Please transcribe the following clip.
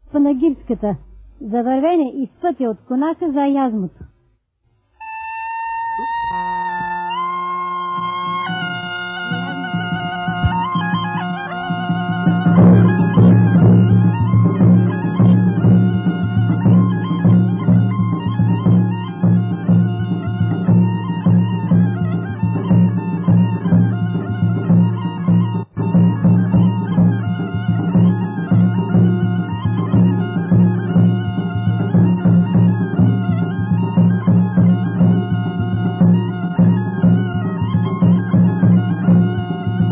Панагирската, завървене из пътя от конака за Язмото.